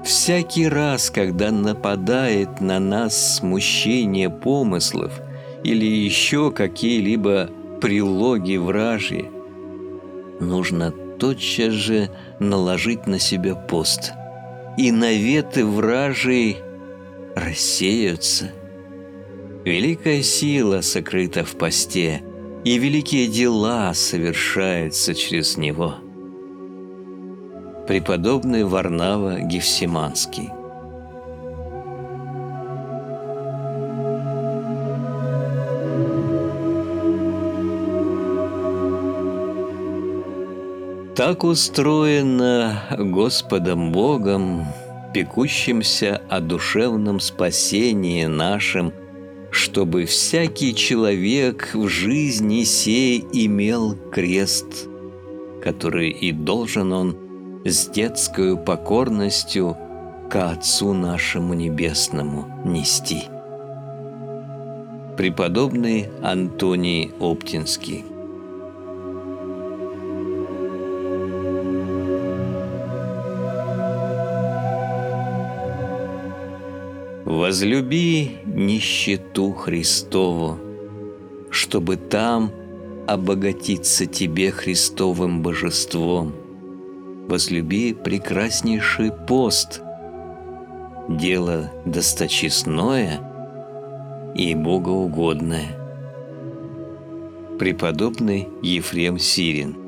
Всякий раз, когда нападает на нас смущение помыслов или еще какие-либо прилоги вражьи, нужно тотчас же наложить на себя пост, и наветы вражьи рассеются. Великая сила сокрыта в посте, и великие дела совершаются через него. Преподобный Варнава Гефсиманский. Так устроено Господом Богом, пекущимся о душевном спасении нашем, чтобы всякий человек в жизни сей имел крест, который и должен он с детскою покорностью ко Отцу нашему Небесному нести. Преподобный Антоний Оптинский. Возлюби нищету Христову, чтобы там обогатиться тебе Христовым божеством. Возлюби прекраснейший пост, дело досточестное и богоугодное. Преподобный Ефрем Сирин.